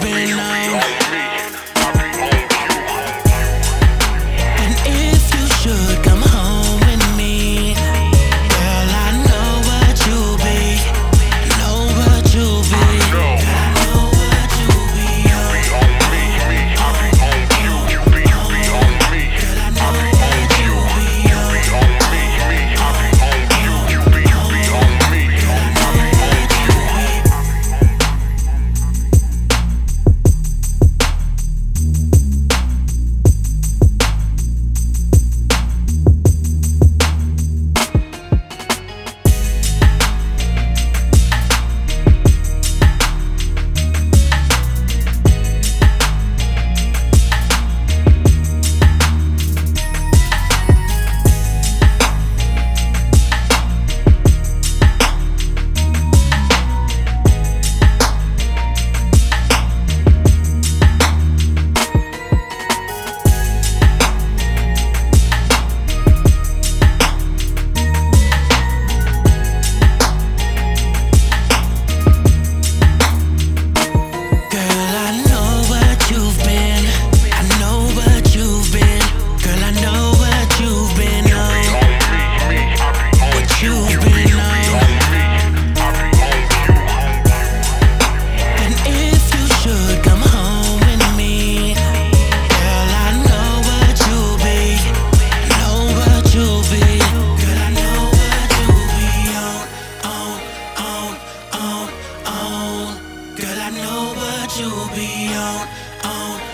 been on. And if you should come home with me, girl, I know what you'll be. Know what you'll be. Girl, I know what you'll be on. Girl, I know what you'll be on. Girl, I know what you'll be on.